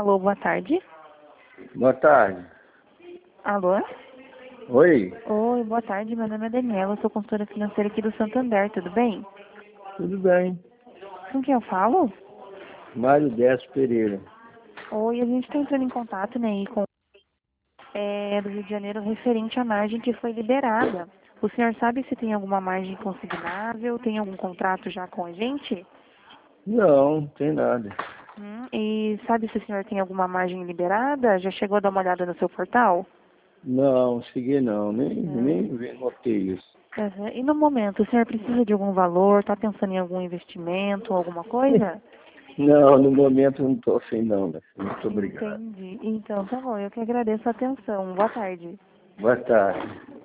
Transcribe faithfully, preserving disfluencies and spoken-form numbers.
Alô, boa tarde. Boa tarde. Alô? Oi, Oi, boa tarde. Meu nome é Daniela, eu sou consultora financeira aqui do Santander, tudo bem? tudo bem? Com quem eu falo? Mário Décio Pereira. Oi, a gente está entrando em contato, né, aí com é, do Rio de Janeiro referente à margem que foi liberada. O senhor sabe se tem alguma margem consignável? Tem algum contrato já com a gente? Não, não tem nada. Hum, e sabe se o senhor tem alguma margem liberada? Já chegou a dar uma olhada no seu portal? Não, cheguei não, nem, Não. nem vi- notei isso. Uhum. E no momento, o senhor precisa de algum valor? Está pensando em algum investimento, alguma coisa? Não, no momento não estou afim não, né? Muito obrigado. Entendi. Então, tá bom. Eu que agradeço a atenção. Boa tarde. Boa tarde.